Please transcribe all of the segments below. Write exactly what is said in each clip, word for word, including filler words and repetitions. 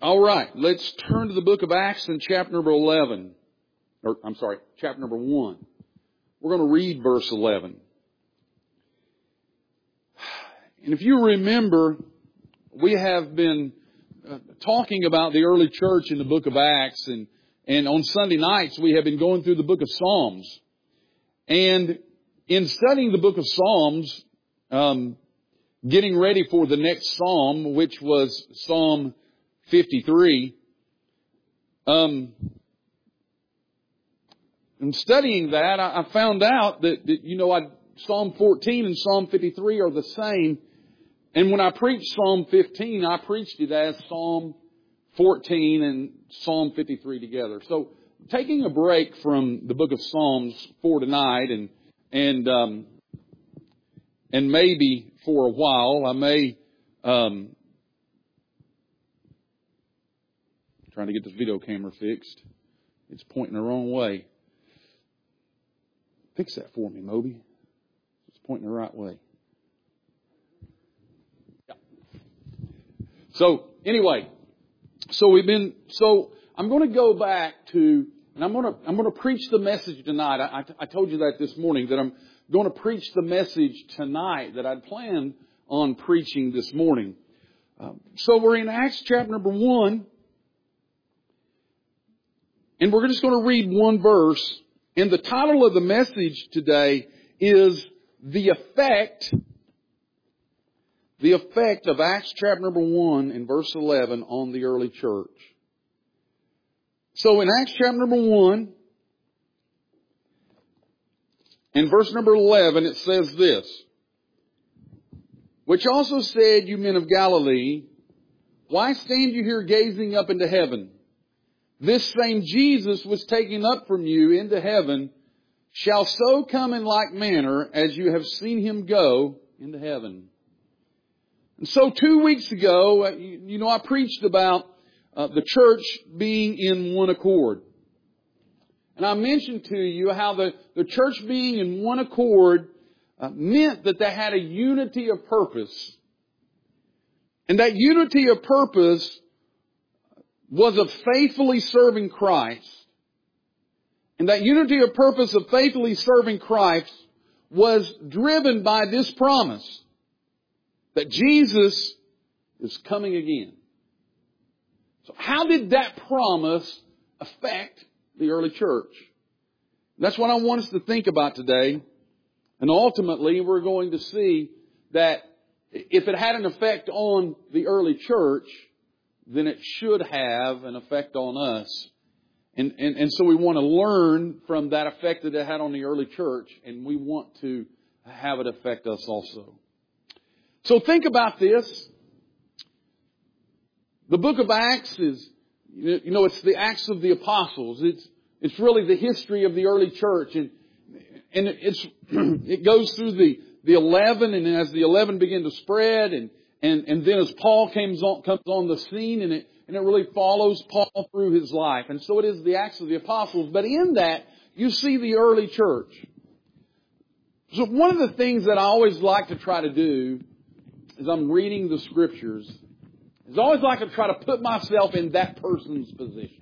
All right, let's turn to the book of Acts in chapter number eleven. Or, I'm sorry, chapter number one. We're going to read verse eleven. And if you remember, we have been uh, talking about the early church in the book of Acts. And, and on Sunday nights, we have been going through the book of Psalms. And in studying the book of Psalms, um, getting ready for the next psalm, which was Psalm fifty-three, um, in studying that, I, I found out that, that you know, I, Psalm fourteen and Psalm fifty-three are the same. And when I preached Psalm fifteen, I preached it as Psalm fourteen and Psalm fifty-three together. So, taking a break from the book of Psalms for tonight, and and um, and maybe for a while, I may. Um, Trying to get this video camera fixed. It's pointing the wrong way. Fix that for me, Moby. It's pointing the right way. Yeah. So, anyway. So we've been, so I'm going to go back to, and I'm going to, I'm going to preach the message tonight. I, I, I told you that this morning, that I'm going to preach the message tonight that I'd planned on preaching this morning. Um, so we're in Acts chapter number one. And we're just going to read one verse. And the title of the message today is The Effect, the effect of Acts chapter number one and verse eleven on the early church. So in Acts chapter number one and verse number eleven, it says this: which also said, you men of Galilee, why stand you here gazing up into heaven? This same Jesus was taken up from you into heaven, shall so come in like manner as you have seen him go into heaven. And so two weeks ago, you, you know, I preached about uh, the church being in one accord. And I mentioned to you how the, the church being in one accord uh, meant that they had a unity of purpose. And that unity of purpose was of faithfully serving Christ. And that unity of purpose of faithfully serving Christ was driven by this promise that Jesus is coming again. So how did that promise affect the early church? That's what I want us to think about today. And ultimately, we're going to see that if it had an effect on the early church, then it should have an effect on us. And, and, and so we want to learn from that effect that it had on the early church, and we want to have it affect us also. So think about this. The book of Acts is, you know, it's the Acts of the Apostles. It's, it's really the history of the early church. And, and it's, it goes through the, the eleven, and as the eleven begin to spread, and And, and then as Paul comes on, comes on the scene, and it, and it really follows Paul through his life. And so it is the Acts of the Apostles. But in that, you see the early church. So one of the things that I always like to try to do as I'm reading the Scriptures is I always like to try to put myself in that person's position.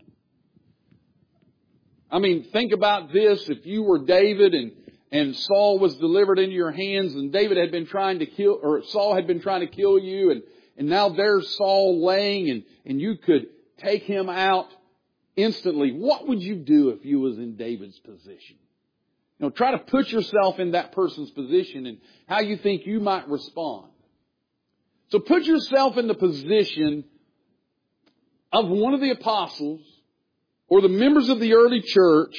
I mean, think about this. If you were David and And Saul was delivered into your hands, and David had been trying to kill, or Saul had been trying to kill you, and, and now there's Saul laying, and, and you could take him out instantly. What would you do if you was in David's position? You know, try to put yourself in that person's position and how you think you might respond. So put yourself in the position of one of the apostles or the members of the early church,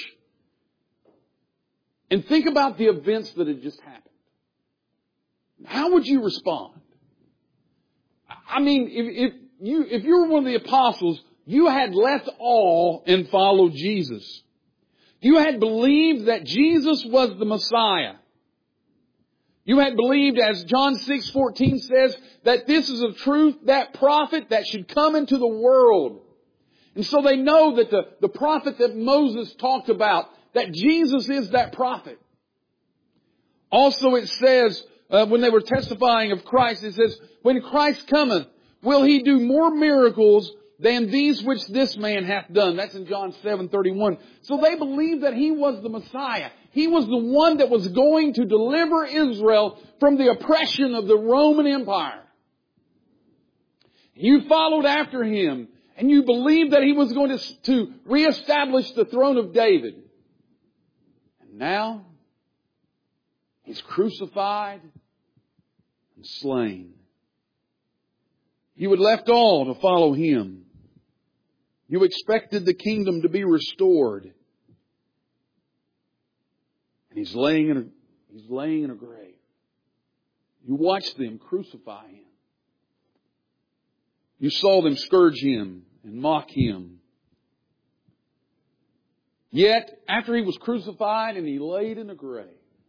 and think about the events that had just happened. How would you respond? I mean, if, if you if you were one of the apostles, you had left all and followed Jesus. You had believed that Jesus was the Messiah. You had believed, as John six fourteen says, that this is a truth, that prophet that should come into the world. And so they know that the, the prophet that Moses talked about, that Jesus is that prophet. Also it says, uh, when they were testifying of Christ, it says, when Christ cometh, will He do more miracles than these which this man hath done. That's in John seven thirty-one. So they believed that He was the Messiah. He was the one that was going to deliver Israel from the oppression of the Roman Empire. You followed after Him, and you believed that He was going to, to reestablish the throne of David. And now, He's crucified and slain. You had left all to follow Him. You expected the kingdom to be restored. And He's laying in a, He's laying in a grave. You watched them crucify Him. You saw them scourge Him and mock Him. Yet, after He was crucified and He laid in a grave,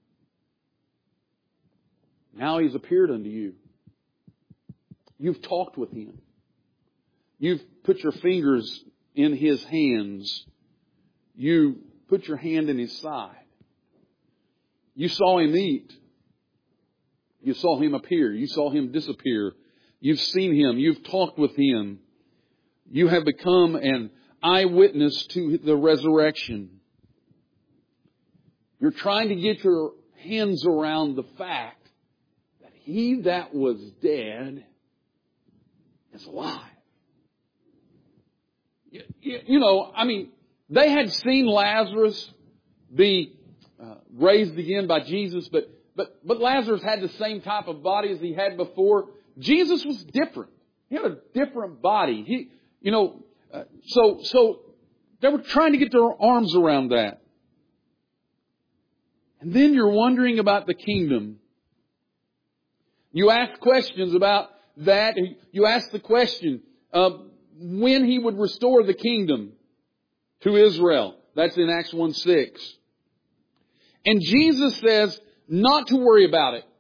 now He's appeared unto you. You've talked with Him. You've put your fingers in His hands. You put your hand in His side. You saw Him eat. You saw Him appear. You saw Him disappear. You've seen Him. You've talked with Him. You have become an eyewitness to the resurrection. You're trying to get your hands around the fact that He that was dead is alive. You, you, you know, I mean, they had seen Lazarus be uh, raised again by Jesus, but, but, but Lazarus had the same type of body as he had before. Jesus was different. He had a different body. He, you know, uh, so, so they were trying to get their arms around that. And then you're wondering about the kingdom. You ask questions about that. You ask the question of when He would restore the kingdom to Israel. That's in Acts one six. And Jesus says not to worry about it.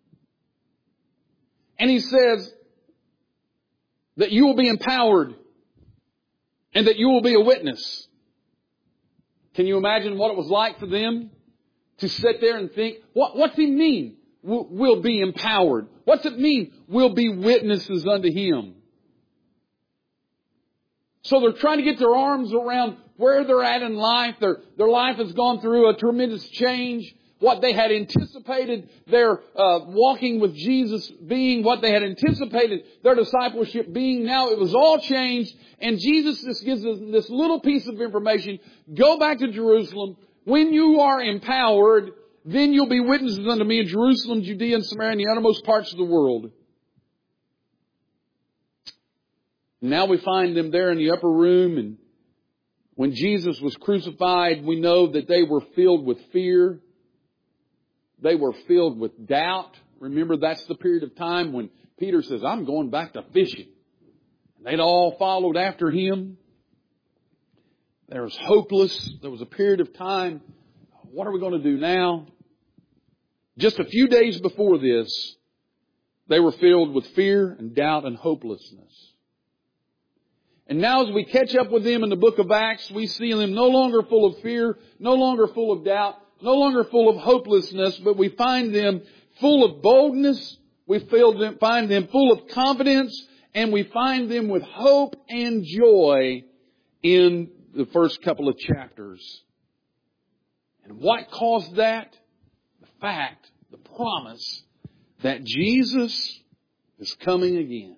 And He says that you will be empowered and that you will be a witness. Can you imagine what it was like for them to sit there and think, what, what's He mean? We'll, we'll be empowered. What's it mean? We'll be witnesses unto Him. So they're trying to get their arms around where they're at in life. Their, their life has gone through a tremendous change. What they had anticipated their uh, walking with Jesus being, what they had anticipated their discipleship being, now it was all changed. And Jesus just gives us this little piece of information. Go back to Jerusalem. When you are empowered, then you'll be witnesses unto Me in Jerusalem, Judea, and Samaria, and the uttermost parts of the world. Now we find them there in the upper room, and when Jesus was crucified, we know that they were filled with fear. They were filled with doubt. Remember, that's the period of time when Peter says, I'm going back to fishing. And they'd all followed after Him. There was hopeless. There was a period of time. What are we going to do now? Just a few days before this, they were filled with fear and doubt and hopelessness. And now as we catch up with them in the book of Acts, we see them no longer full of fear, no longer full of doubt, no longer full of hopelessness, but we find them full of boldness, we find them full of confidence, and we find them with hope and joy in the first couple of chapters. And what caused that? The fact, the promise that Jesus is coming again.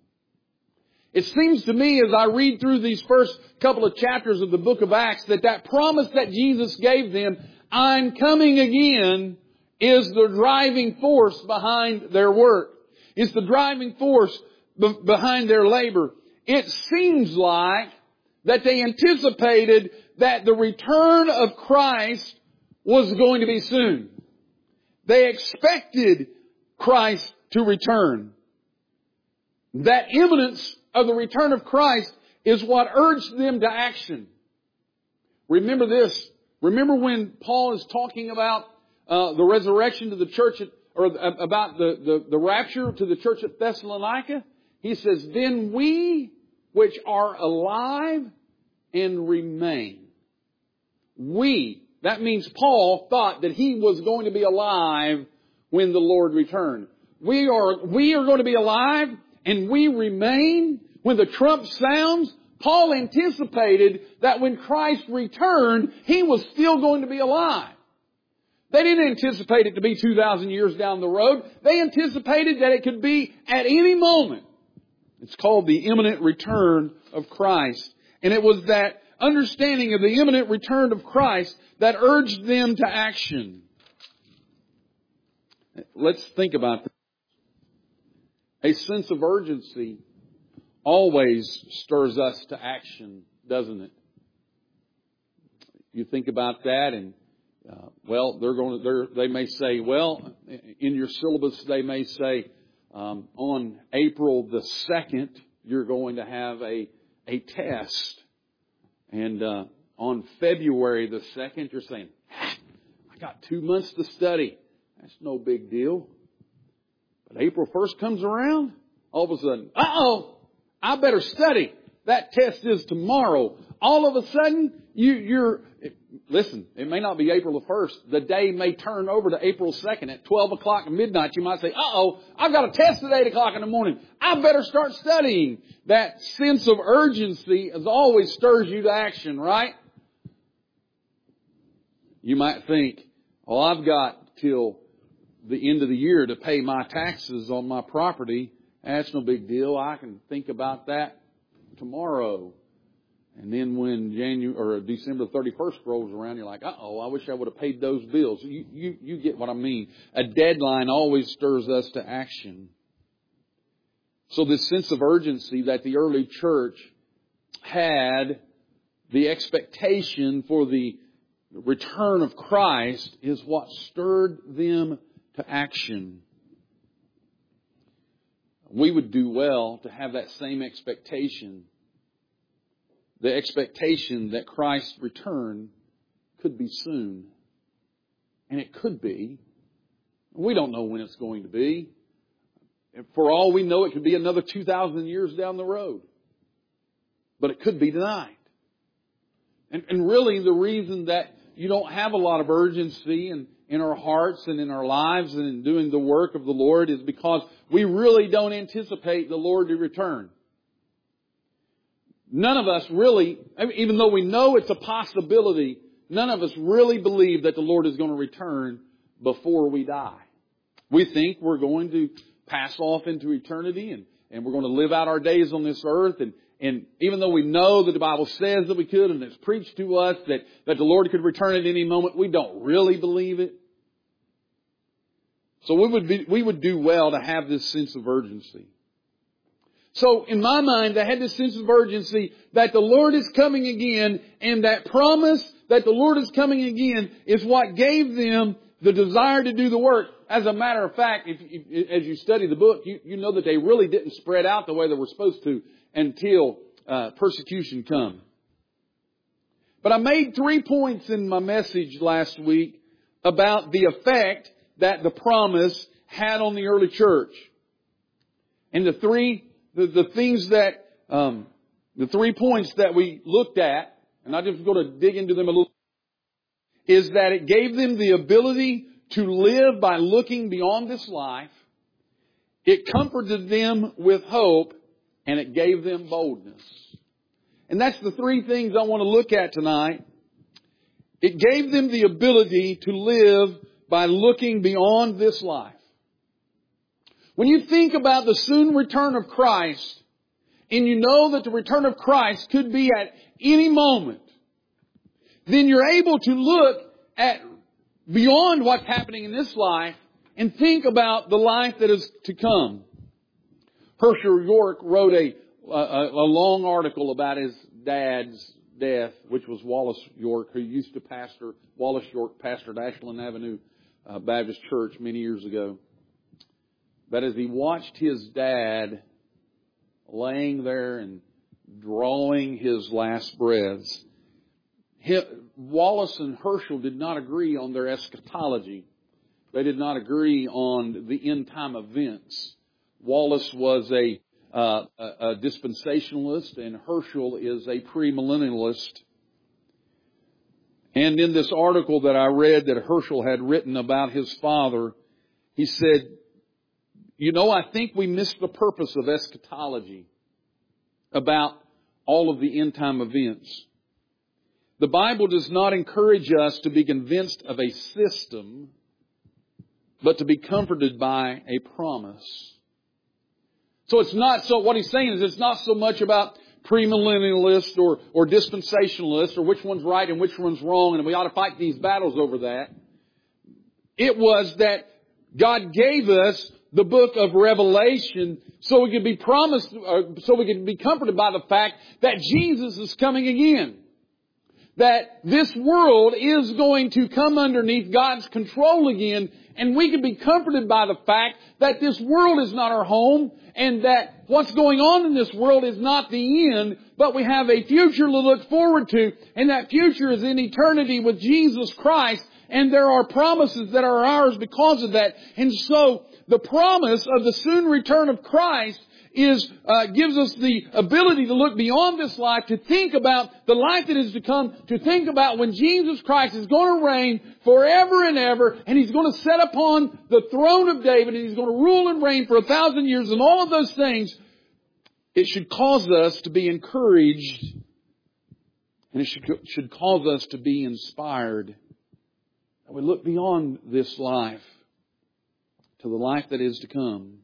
It seems to me as I read through these first couple of chapters of the book of Acts that that promise that Jesus gave them, I'm coming again, is the driving force behind their work. It's the driving force be- behind their labor. It seems like that they anticipated that the return of Christ was going to be soon. They expected Christ to return. That imminence of the return of Christ is what urged them to action. Remember this. Remember when Paul is talking about uh, the resurrection to the church, at, or about the, the, the rapture to the church at Thessalonica? He says, then we which are alive and remain. We, that means Paul thought that he was going to be alive when the Lord returned. We are, we are going to be alive and we remain. When the trump sounds, Paul anticipated that when Christ returned, He was still going to be alive. They didn't anticipate it to be two thousand years down the road. They anticipated that it could be at any moment. It's called the imminent return of Christ. And it was that understanding of the imminent return of Christ that urged them to action. Let's think about this. A sense of urgency always stirs us to action, doesn't it? You think about that and Uh, well, they're going to, they're, they may say, well, in your syllabus, they may say, um, on April the second, you're going to have a, a test. And, uh, on February the second, you're saying, I got two months to study. That's no big deal. But April first comes around, all of a sudden, uh-oh, I better study. That test is tomorrow. All of a sudden, you, you're, listen, it may not be April the first. The day may turn over to April second at twelve o'clock at midnight. You might say, uh-oh, I've got a test at eight o'clock in the morning. I better start studying. That sense of urgency as always stirs you to action, right? You might think, well, I've got till the end of the year to pay my taxes on my property. That's no big deal. I can think about that tomorrow. And then when January or December thirty-first rolls around, you're like, uh-oh, I wish I would have paid those bills. You, you, you get what I mean. A deadline always stirs us to action. So this sense of urgency that the early church had, the expectation for the return of Christ, is what stirred them to action. We would do well to have that same expectation. The expectation that Christ's return could be soon. And it could be. We don't know when it's going to be. For all we know, it could be another two thousand years down the road. But it could be tonight. And, and really the reason that you don't have a lot of urgency in, in our hearts and in our lives and in doing the work of the Lord is because we really don't anticipate the Lord to return. None of us really, even though we know it's a possibility, none of us really believe that the Lord is going to return before we die. We think we're going to pass off into eternity and, and we're going to live out our days on this earth. And, and even though we know that the Bible says that we could and it's preached to us that, that the Lord could return at any moment, we don't really believe it. So we would be, we would do well to have this sense of urgency. So in my mind, I had this sense of urgency that the Lord is coming again, and that promise that the Lord is coming again is what gave them the desire to do the work. As a matter of fact, if, if, as you study the book, you, you know that they really didn't spread out the way they were supposed to until uh, persecution come. But I made three points in my message last week about the effect that the promise had on the early church. And the three The, the things that, um, the three points that we looked at, and I'm just going to dig into them a little, is that it gave them the ability to live by looking beyond this life. It comforted them with hope, and it gave them boldness. And that's the three things I want to look at tonight. It gave them the ability to live by looking beyond this life. When you think about the soon return of Christ, and you know that the return of Christ could be at any moment, then you're able to look at beyond what's happening in this life and think about the life that is to come. Herschel York wrote a, a, a long article about his dad's death, which was Wallace York, who used to pastor, Wallace York pastored Ashland Avenue uh, Baptist Church many years ago. But as he watched his dad laying there and drawing his last breaths, he, Wallace and Herschel did not agree on their eschatology. They did not agree on the end time events. Wallace was a, uh, a, a dispensationalist and Herschel is a premillennialist. And in this article that I read that Herschel had written about his father, he said, you know, I think we missed the purpose of eschatology. about all of the end time events. The Bible does not encourage us to be convinced of a system, but to be comforted by a promise. So it's not so, what he's saying is it's not so much about premillennialists or, or dispensationalists or which one's right and which one's wrong and we ought to fight these battles over that. It was that God gave us the book of Revelation so we could be promised, uh, so we could be comforted by the fact that Jesus is coming again. That this world is going to come underneath God's control again, and we can be comforted by the fact that this world is not our home, and that what's going on in this world is not the end, but we have a future to look forward to, and that future is in eternity with Jesus Christ, and there are promises that are ours because of that. And so, the promise of the soon return of Christ is uh, gives us the ability to look beyond this life, to think about the life that is to come, to think about when Jesus Christ is going to reign forever and ever, and He's going to sit upon the throne of David, and He's going to rule and reign for a thousand years, and all of those things. It should cause us to be encouraged, and it should, should cause us to be inspired. And we look beyond this life to the life that is to come.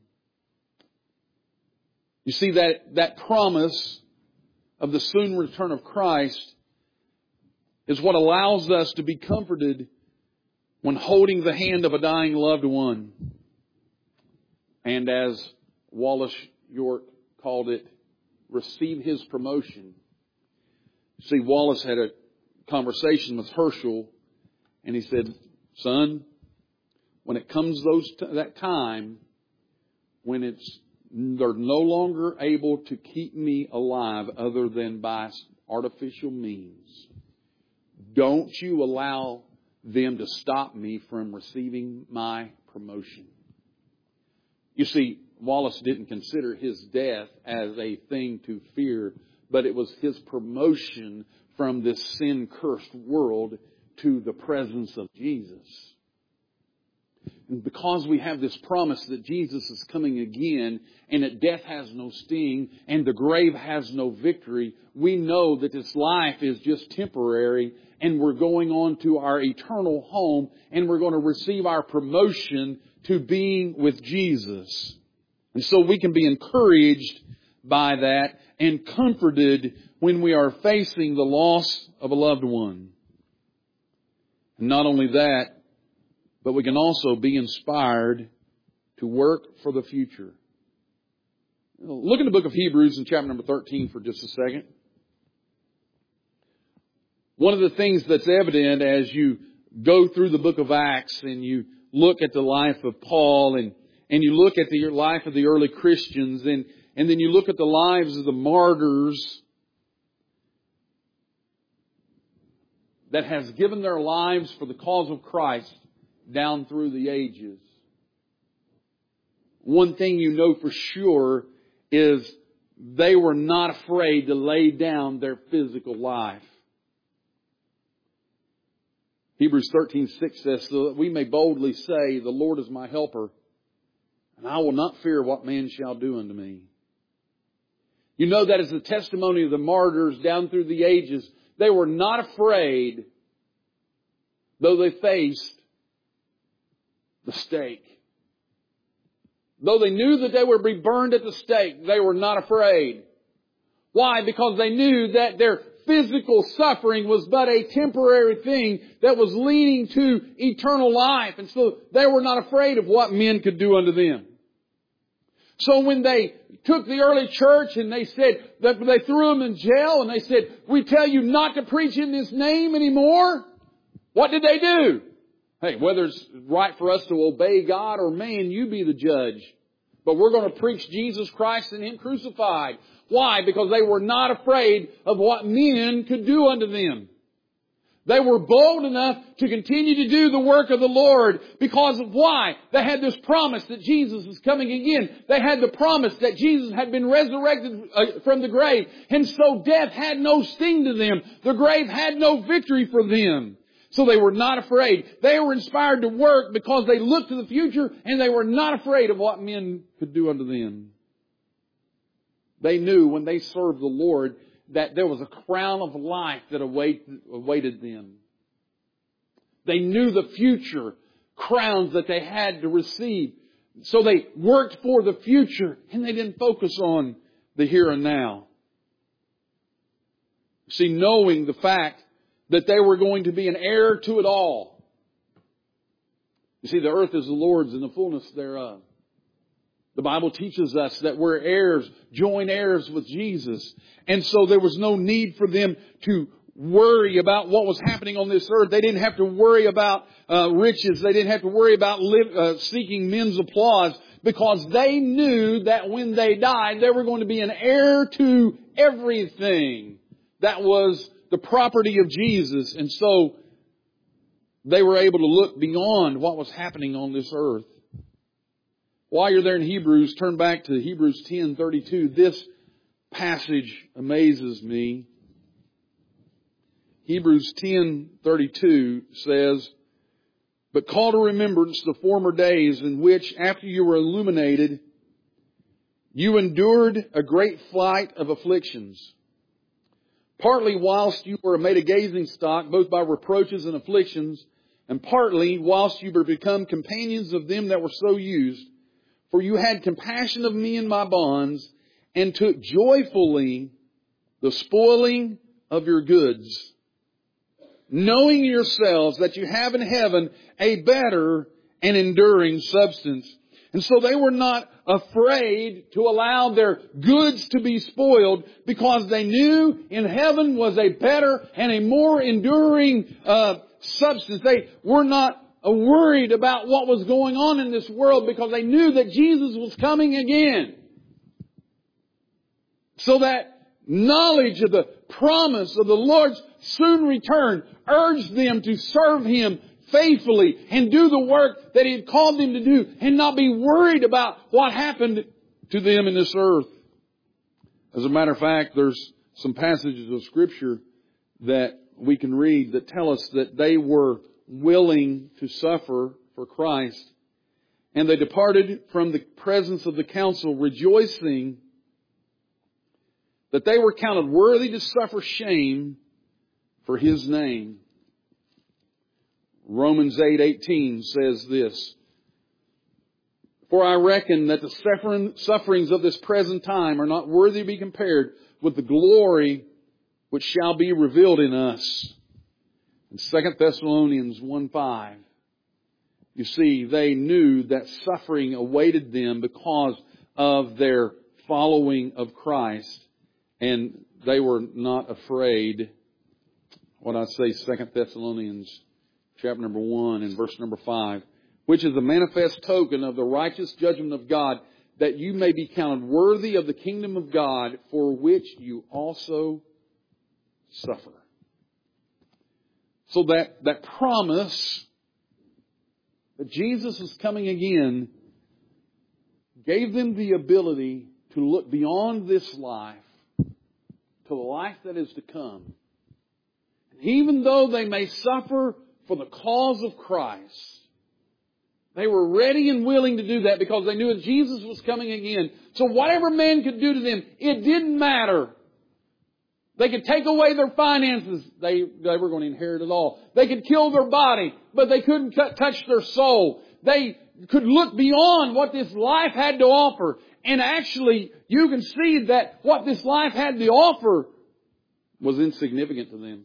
You see, that, that promise of the soon return of Christ is what allows us to be comforted when holding the hand of a dying loved one. And as Wallace York called it, receive his promotion. See, Wallace had a conversation with Herschel, and he said, son, when it comes those t- that time when it's they're no longer able to keep me alive other than by artificial means, don't you allow them to stop me from receiving my promotion. You see, Wallace didn't consider his death as a thing to fear, but it was his promotion from this sin-cursed world to the presence of Jesus. And because we have this promise that Jesus is coming again and that death has no sting and the grave has no victory, we know that this life is just temporary and we're going on to our eternal home and we're going to receive our promotion to being with Jesus. And so we can be encouraged by that and comforted when we are facing the loss of a loved one. And not only that, but we can also be inspired to work for the future. Look in the book of Hebrews in chapter number thirteen for just a second. One of the things that's evident as you go through the book of Acts and you look at the life of Paul and, and you look at the life of the early Christians and, and then you look at the lives of the martyrs that has given their lives for the cause of Christ down through the ages. One thing you know for sure is they were not afraid to lay down their physical life. Hebrews thirteen six says, so that we may boldly say, the Lord is my helper, and I will not fear what man shall do unto me. You know that is the testimony of the martyrs down through the ages. They were not afraid, though they faced the stake. Though they knew that they would be burned at the stake, they were not afraid. Why? Because they knew that their physical suffering was but a temporary thing that was leading to eternal life. And so they were not afraid of what men could do unto them. So when they took the early church and they said that they threw them in jail and they said, we tell you not to preach in this name anymore. What did they do? Hey, whether it's right for us to obey God or man, you be the judge. But we're going to preach Jesus Christ and Him crucified. Why? Because they were not afraid of what men could do unto them. They were bold enough to continue to do the work of the Lord because of why? They had this promise that Jesus is coming again. They had the promise that Jesus had been resurrected from the grave. And so death had no sting to them. The grave had no victory for them. So they were not afraid. They were inspired to work because they looked to the future and they were not afraid of what men could do unto them. They knew when they served the Lord that there was a crown of life that await, awaited them. They knew the future crowns that they had to receive. So they worked for the future and they didn't focus on the here and now. See, knowing the fact that they were going to be an heir to it all. You see, the earth is the Lord's and the fullness thereof. The Bible teaches us that we're heirs, joint heirs with Jesus. And so there was no need for them to worry about what was happening on this earth. They didn't have to worry about uh, riches. They didn't have to worry about live, uh, seeking men's applause, because they knew that when they died, they were going to be an heir to everything that was the property of Jesus. And so they were able to look beyond what was happening on this earth. While you're there in Hebrews, turn back to Hebrews ten thirty-two. This passage amazes me. Hebrews ten thirty-two says, "But call to remembrance the former days in which, after you were illuminated, you endured a great flight of afflictions, partly whilst you were made a gazing stock, both by reproaches and afflictions, and partly whilst you were become companions of them that were so used. For you had compassion of me in my bonds, and took joyfully the spoiling of your goods, knowing yourselves that you have in heaven a better and enduring substance." And so they were not afraid to allow their goods to be spoiled, because they knew in heaven was a better and a more enduring uh, substance. They were not worried about what was going on in this world, because they knew that Jesus was coming again. So that knowledge of the promise of the Lord's soon return urged them to serve Him faithfully and do the work that He had called them to do, and not be worried about what happened to them in this earth. As a matter of fact, there's some passages of Scripture that we can read that tell us that they were willing to suffer for Christ. And they departed from the presence of the council, rejoicing that they were counted worthy to suffer shame for His name. Romans eight eighteen says this, "For I reckon that the sufferings of this present time are not worthy to be compared with the glory which shall be revealed in us." In Second Thessalonians one five, you see, they knew that suffering awaited them because of their following of Christ. And they were not afraid. What I say, Second Thessalonians chapter number one and verse number five, "Which is a manifest token of the righteous judgment of God, that you may be counted worthy of the kingdom of God, for which you also suffer." So that, that promise that Jesus is coming again gave them the ability to look beyond this life to the life that is to come. And even though they may suffer for the cause of Christ, they were ready and willing to do that, because they knew that Jesus was coming again. So whatever man could do to them, it didn't matter. They could take away their finances. They, they were going to inherit it all. They could kill their body, but they couldn't cut, touch their soul. They could look beyond what this life had to offer. And actually, you can see that what this life had to offer was insignificant to them.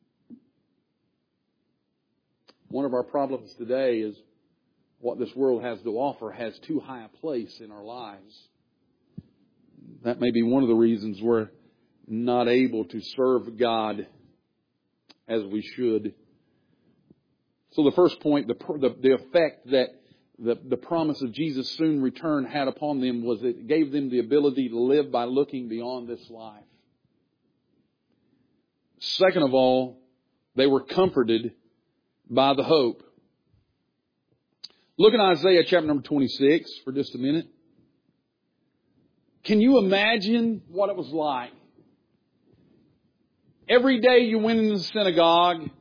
One of our problems today is what this world has to offer has too high a place in our lives. That may be one of the reasons we're not able to serve God as we should. So the first point, the, the, the effect that the, the promise of Jesus' soon return had upon them was it gave them the ability to live by looking beyond this life. Second of all, they were comforted by the hope. Look at Isaiah chapter number twenty-six for just a minute. Can you imagine what it was like? Every day you went into the synagogue,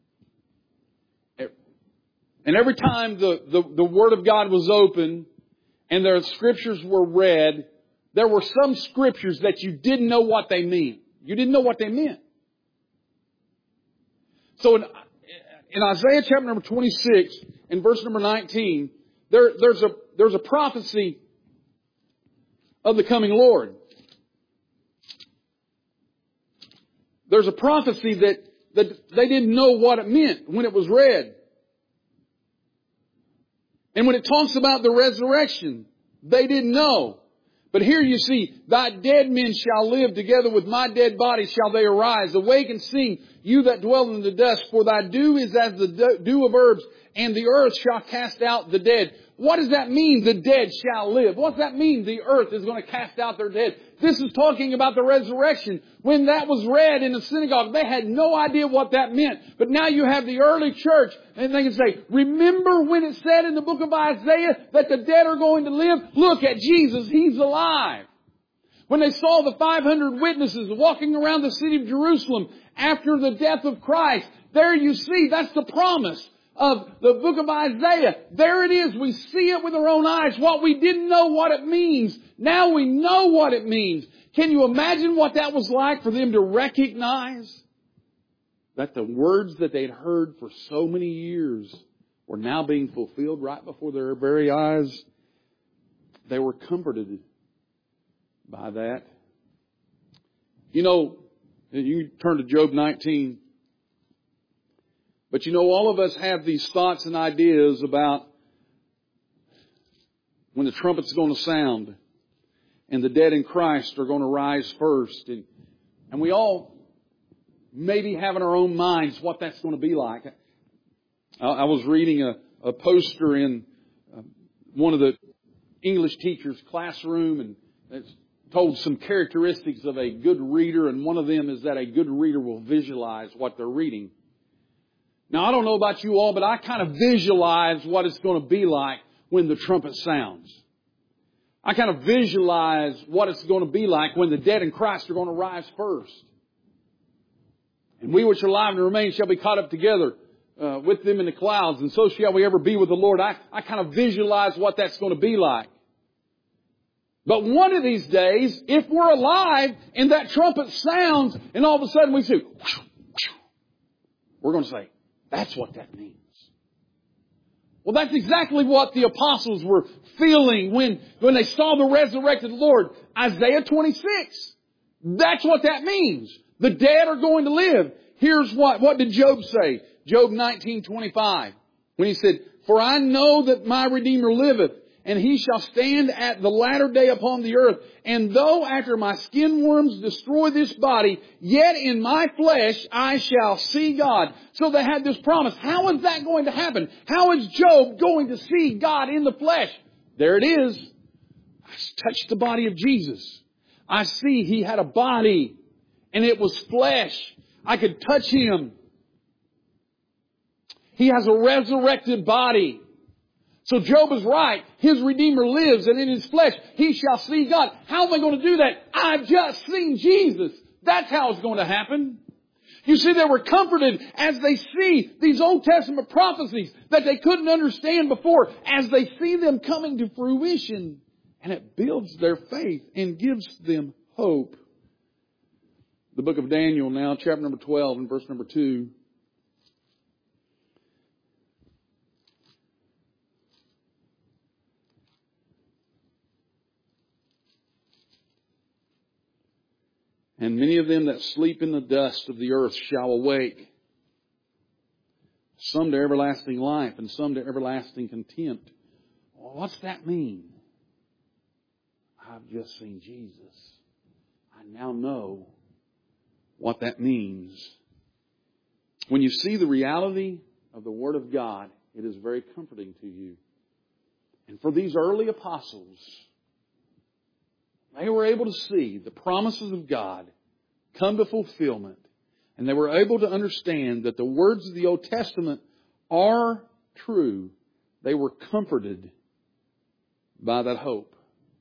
and every time the, the, the Word of God was open and their Scriptures were read, there were some scriptures that you didn't know what they meant. You didn't know what they meant. So in, in Isaiah chapter number twenty-six, in verse number nineteen, there, there's a, there's a prophecy of the coming Lord. There's a prophecy that, that they didn't know what it meant when it was read. And when it talks about the resurrection, they didn't know. But here you see, thy dead men shall live, together with my dead body shall they arise. Awake and sing, you that dwell in the dust, for thy dew is as the dew of herbs, and the earth shall cast out the dead. What does that mean, the dead shall live? What does that mean, the earth is going to cast out their dead? This is talking about the resurrection. When that was read in the synagogue, they had no idea what that meant. But now you have the early church, and they can say, remember when it said in the book of Isaiah that the dead are going to live? Look at Jesus, He's alive. When they saw the five hundred witnesses walking around the city of Jerusalem after the death of Christ, there you see, that's the promise of the book of Isaiah. There it is. We see it with our own eyes. What we didn't know what it means, now we know what it means. Can you imagine what that was like for them to recognize that the words that they'd heard for so many years were now being fulfilled right before their very eyes? They were comforted by that. You know, you turn to Job nineteen. But you know, all of us have these thoughts and ideas about when the trumpet's going to sound and the dead in Christ are going to rise first. And, and we all maybe have in our own minds what that's going to be like. I, I was reading a, a poster in uh, one of the English teacher's classroom, and it's told some characteristics of a good reader, and one of them is that a good reader will visualize what they're reading. Now, I don't know about you all, but I kind of visualize what it's going to be like when the trumpet sounds. I kind of visualize what it's going to be like when the dead in Christ are going to rise first. And we which are alive and remain shall be caught up together uh, with them in the clouds, and so shall we ever be with the Lord. I, I kind of visualize what that's going to be like. But one of these days, if we're alive and that trumpet sounds and all of a sudden we see, we're going to say, that's what that means. Well, that's exactly what the apostles were feeling when, when they saw the resurrected Lord. Isaiah twenty-six. That's what that means. The dead are going to live. Here's what, what did Job say? Job nineteen twenty-five. When he said, for I know that my Redeemer liveth, and He shall stand at the latter day upon the earth. And though after my skin worms destroy this body, yet in my flesh I shall see God. So they had this promise. How is that going to happen? How is Job going to see God in the flesh? There it is. I touched the body of Jesus. I see He had a body, and it was flesh. I could touch Him. He has a resurrected body. So Job is right. His Redeemer lives, and in His flesh he shall see God. How am I going to do that? I've just seen Jesus. That's how it's going to happen. You see, they were comforted as they see these Old Testament prophecies that they couldn't understand before, as they see them coming to fruition. And it builds their faith and gives them hope. The book of Daniel now, chapter number twelve and verse number two. And many of them that sleep in the dust of the earth shall awake, some to everlasting life and some to everlasting contempt. Well, what's that mean? I've just seen Jesus. I now know what that means. When you see the reality of the Word of God, it is very comforting to you. And for these early apostles, they were able to see the promises of God come to fulfillment. And they were able to understand that the words of the Old Testament are true. They were comforted by that hope.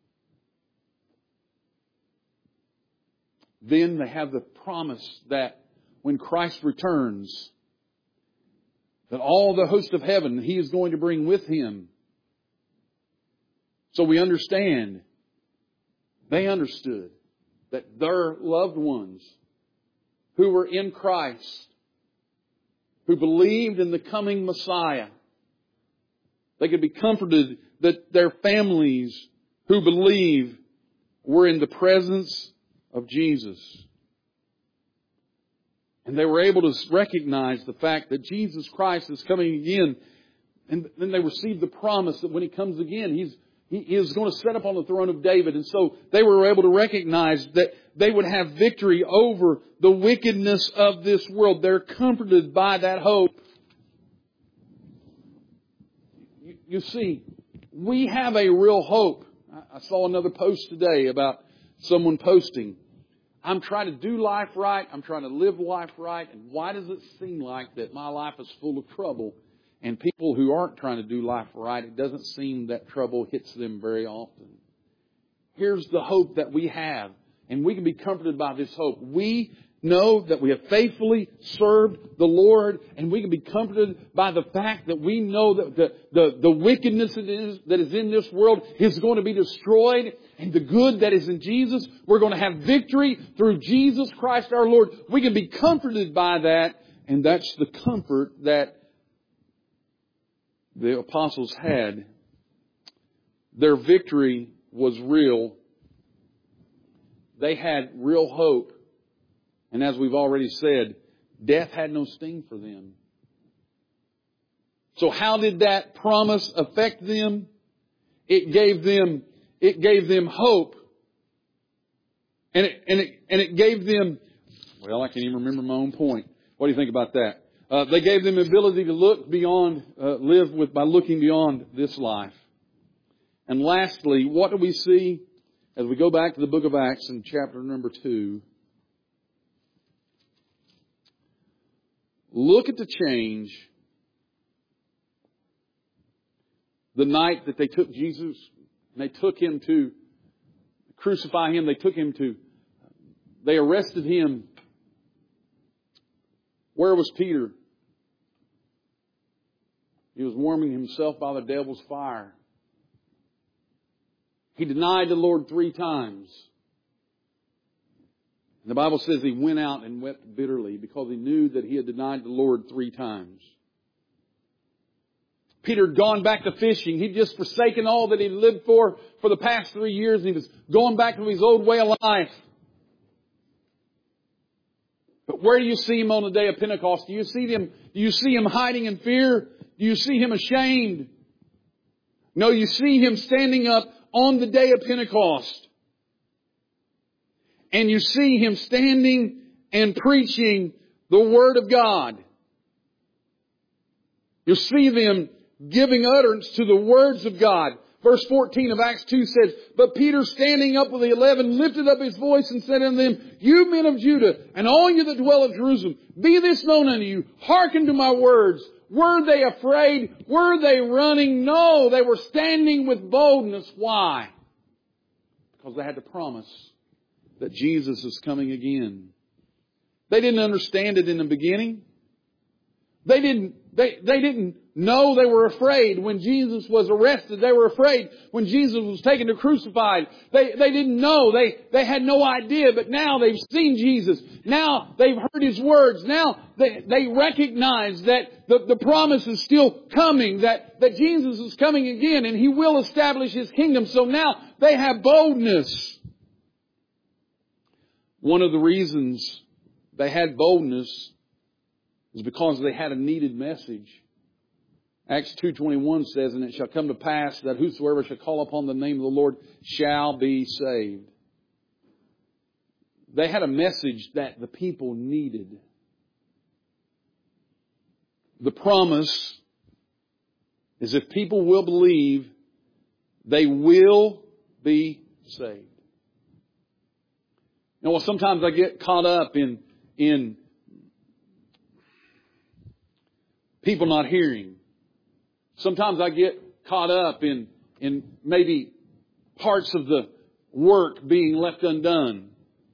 Then they have the promise that when Christ returns, that all the host of heaven He is going to bring with Him. So we understand They understood that their loved ones who were in Christ, who believed in the coming Messiah, they could be comforted that their families who believe were in the presence of Jesus. And they were able to recognize the fact that Jesus Christ is coming again. And then they received the promise that when He comes again, He's He is going to set up on the throne of David. And so they were able to recognize that they would have victory over the wickedness of this world. They're comforted by that hope. You, you see, we have a real hope. I saw another post today about someone posting, I'm trying to do life right. I'm trying to live life right. And why does it seem like that my life is full of trouble? And people who aren't trying to do life right, it doesn't seem that trouble hits them very often. Here's the hope that we have. And we can be comforted by this hope. We know that we have faithfully served the Lord. And we can be comforted by the fact that we know that the, the, the wickedness that is, that is in this world is going to be destroyed. And the good that is in Jesus, we're going to have victory through Jesus Christ our Lord. We can be comforted by that. And that's the comfort that the apostles had. Their victory was real. They had real hope. And as we've already said, death had no sting for them. So how did that promise affect them? It gave them, it gave them hope. And it, and it, and it gave them, well, I can't even remember my own point. What do you think about that? Uh, they gave them the ability to look beyond, uh, live with, by looking beyond this life. And lastly, what do we see as we go back to the book of Acts in chapter number two? Look at the change the night that they took Jesus, and they took Him to crucify Him. They took Him to, they arrested Him. Where was Peter? He was warming himself by the devil's fire. He denied the Lord three times. And the Bible says he went out and wept bitterly because he knew that he had denied the Lord three times. Peter had gone back to fishing. He'd just forsaken all that he'd lived for for the past three years. And he was going back to his old way of life. But where do you see him on the day of Pentecost? Do you see him, do you see him hiding in fear? Do you see him ashamed? No, you see him standing up on the day of Pentecost. And you see him standing and preaching the Word of God. You see them giving utterance to the words of God. Verse fourteen of Acts two says, But Peter, standing up with the eleven, lifted up his voice and said unto them, You men of Judah, and all you that dwell at Jerusalem, be this known unto you, hearken to my words. Were they afraid? Were they running? No, they were standing with boldness. Why? Because they had the promise that Jesus is coming again. They didn't understand it in the beginning. They didn't, they, they didn't know they were afraid when Jesus was arrested. They were afraid when Jesus was taken to crucified. They, they didn't know. They, they had no idea, but now they've seen Jesus. Now they've heard His words. Now they, they recognize that the, the promise is still coming, that, that Jesus is coming again and He will establish His kingdom. So now they have boldness. One of the reasons they had boldness is because they had a needed message. Acts two twenty-one says, And it shall come to pass that whosoever shall call upon the name of the Lord shall be saved. They had a message that the people needed. The promise is if people will believe, they will be saved. You know, well, sometimes I get caught up in, in people not hearing. Sometimes I get caught up in, in maybe parts of the work being left undone.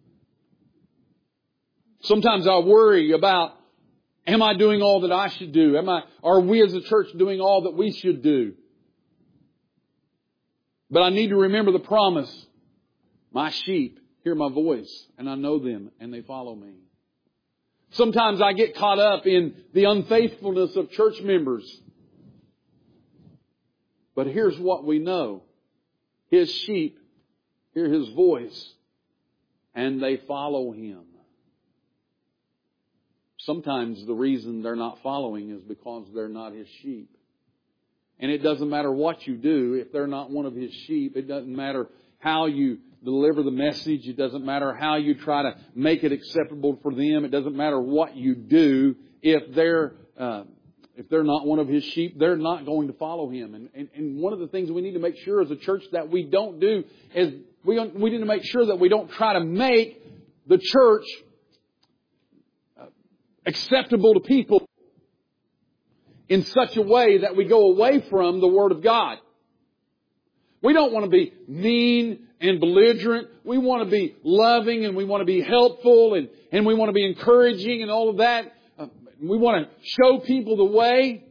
Sometimes I worry about, am I doing all that I should do? Am I, are we as a church doing all that we should do? But I need to remember the promise My sheep hear my voice, and I know them, and they follow me. Sometimes I get caught up in the unfaithfulness of church members. But here's what we know. His sheep hear His voice, and they follow Him. Sometimes the reason they're not following is because they're not His sheep. And it doesn't matter what you do if they're not one of His sheep. It doesn't matter how you deliver the message. It doesn't matter how you try to make it acceptable for them. It doesn't matter what you do. If they're uh, if they're not one of His sheep, they're not going to follow Him. And, and, and one of the things we need to make sure as a church that we don't do is we, don't, we need to make sure that we don't try to make the church acceptable to people in such a way that we go away from the Word of God. We don't want to be mean and belligerent. We want to be loving and we want to be helpful and, and we want to be encouraging and all of that. Uh, we want to show people the way.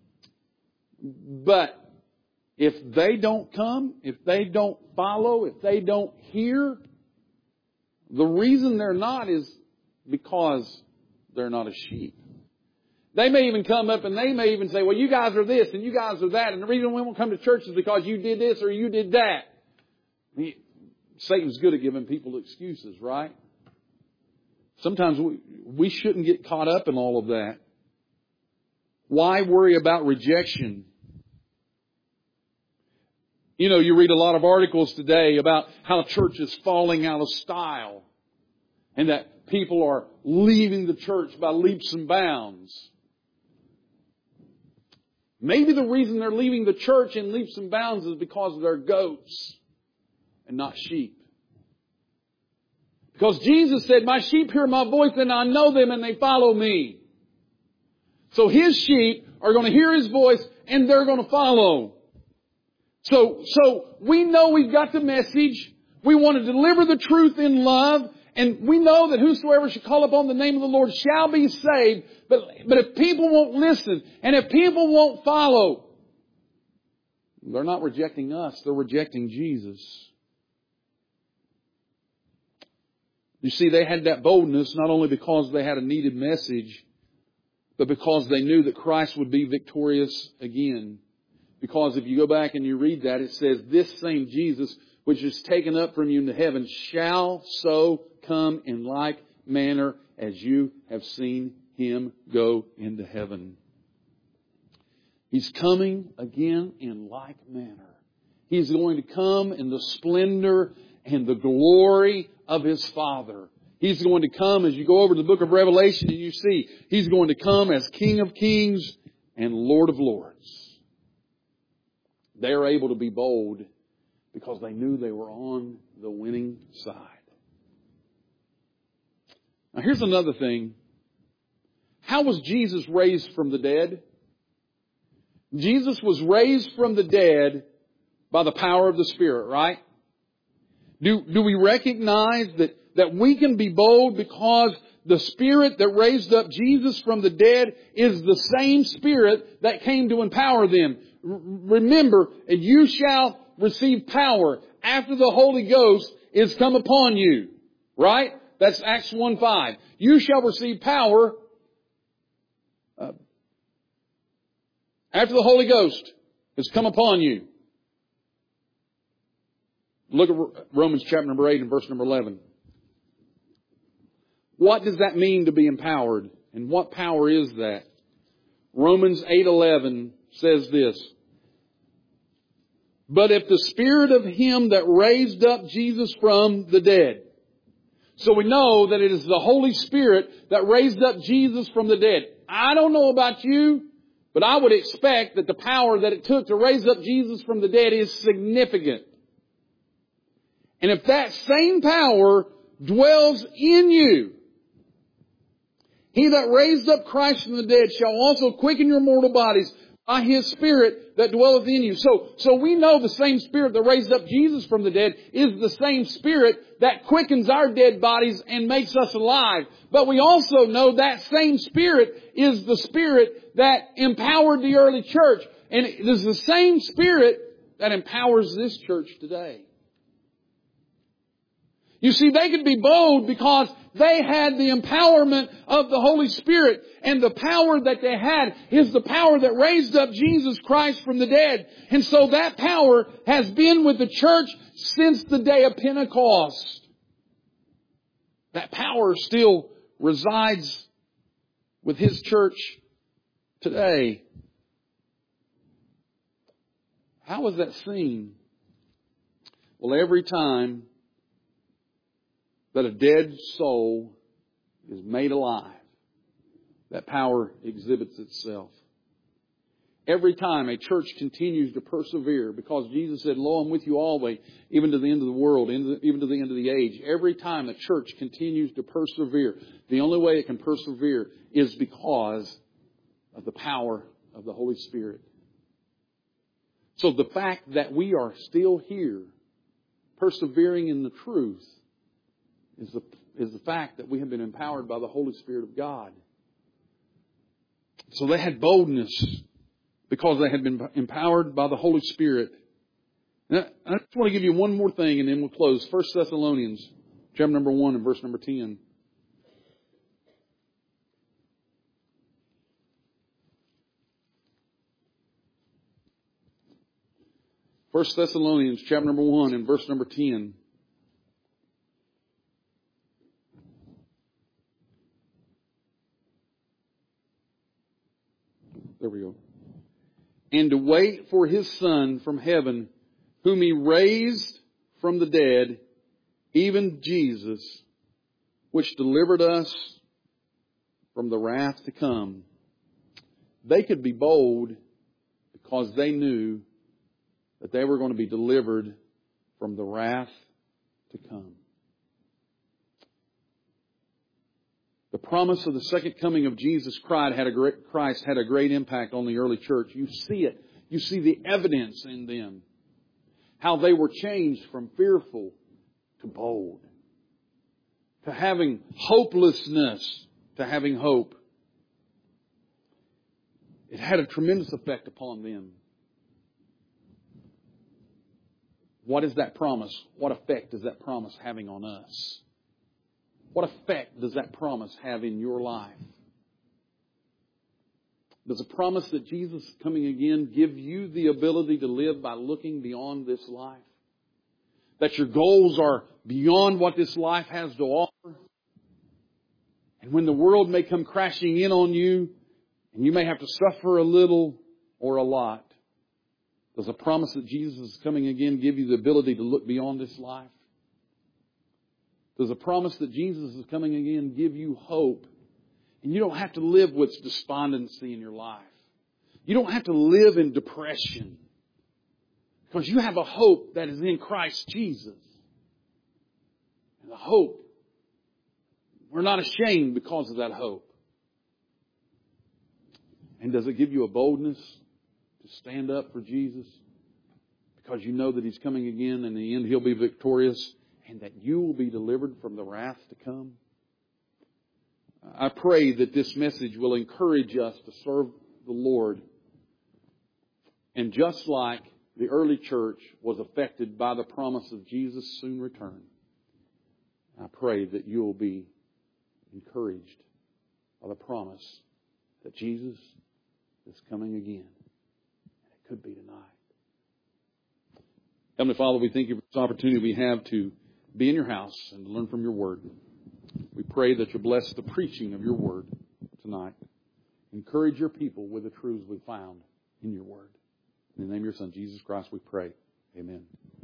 But if they don't come, if they don't follow, if they don't hear, the reason they're not is because they're not a sheep. They may even come up and they may even say, well, you guys are this and you guys are that. And the reason we won't come to church is because you did this or you did that. Satan's good at giving people excuses, right? Sometimes we, we shouldn't get caught up in all of that. Why worry about rejection? You know, you read a lot of articles today about how church is falling out of style and that people are leaving the church by leaps and bounds. Maybe the reason they're leaving the church in leaps and bounds is because they're goats and not sheep. Because Jesus said, my sheep hear my voice and I know them and they follow me. So His sheep are going to hear His voice and they're going to follow. So, so we know we've got the message. We want to deliver the truth in love. And we know that whosoever shall call upon the name of the Lord shall be saved. But, but if people won't listen and if people won't follow, they're not rejecting us. They're rejecting Jesus. You see, they had that boldness not only because they had a needed message, but because they knew that Christ would be victorious again. Because if you go back and you read that, it says, this same Jesus, which is taken up from you into heaven, shall so come in like manner as you have seen Him go into heaven. He's coming again in like manner. He's going to come in the splendor and the glory of His Father. He's going to come, as you go over to the book of Revelation and you see, He's going to come as King of Kings and Lord of Lords. They are able to be bold because they knew they were on the winning side. Now here's another thing. How was Jesus raised from the dead? Jesus was raised from the dead by the power of the Spirit, right? Do, do we recognize that, that we can be bold because the Spirit that raised up Jesus from the dead is the same Spirit that came to empower them? R- remember, and you shall receive power after the Holy Ghost is come upon you. Right? That's Acts one five. You shall receive power uh, after the Holy Ghost has come upon you. Look at Romans chapter number eight and verse number eleven. What does that mean to be empowered? And what power is that? Romans eight eleven says this. But if the Spirit of Him that raised up Jesus from the dead. So we know that it is the Holy Spirit that raised up Jesus from the dead. I don't know about you, but I would expect that the power that it took to raise up Jesus from the dead is significant. And if that same power dwells in you, He that raised up Christ from the dead shall also quicken your mortal bodies by His Spirit that dwelleth in you. So, so we know the same Spirit that raised up Jesus from the dead is the same Spirit that quickens our dead bodies and makes us alive. But we also know that same Spirit is the Spirit that empowered the early church. And it is the same Spirit that empowers this church today. You see, they could be bold because they had the empowerment of the Holy Spirit. And the power that they had is the power that raised up Jesus Christ from the dead. And so that power has been with the church since the day of Pentecost. That power still resides with His church today. How is that seen? Well, every time that a dead soul is made alive, that power exhibits itself. Every time a church continues to persevere, because Jesus said, "Lo, I'm with you always, even to the end of the world, even to the end of the age." Every time the church continues to persevere, the only way it can persevere is because of the power of the Holy Spirit. So the fact that we are still here, persevering in the truth, is the, is the fact that we have been empowered by the Holy Spirit of God. So they had boldness because they had been empowered by the Holy Spirit. Now, I just want to give you one more thing and then we'll close. First Thessalonians, chapter number one and verse number ten. First Thessalonians, chapter number one and verse number ten. There we go. And to wait for His Son from heaven, whom He raised from the dead, even Jesus, which delivered us from the wrath to come. They could be bold because they knew that they were going to be delivered from the wrath to come. The promise of the second coming of Jesus Christ had a great, Christ had a great impact on the early church. You see it. You see the evidence in them. How they were changed from fearful to bold. To having hopelessness to having hope. It had a tremendous effect upon them. What is that promise? What effect is that promise having on us? What effect does that promise have in your life? Does a promise that Jesus is coming again give you the ability to live by looking beyond this life? That your goals are beyond what this life has to offer? And when the world may come crashing in on you, and you may have to suffer a little or a lot, does a promise that Jesus is coming again give you the ability to look beyond this life? Does a promise that Jesus is coming again give you hope? And you don't have to live with despondency in your life. You don't have to live in depression. Because you have a hope that is in Christ Jesus. And the hope, we're not ashamed because of that hope. And does it give you a boldness to stand up for Jesus? Because you know that He's coming again and in the end He'll be victorious. And that you will be delivered from the wrath to come. I pray that this message will encourage us to serve the Lord. And just like the early church was affected by the promise of Jesus' soon return, I pray that you will be encouraged by the promise that Jesus is coming again. And it could be tonight. Heavenly Father, we thank You for this opportunity we have to be in Your house and learn from Your Word. We pray that You bless the preaching of Your Word tonight. Encourage Your people with the truths we found in Your Word. In the name of Your Son, Jesus Christ, we pray. Amen.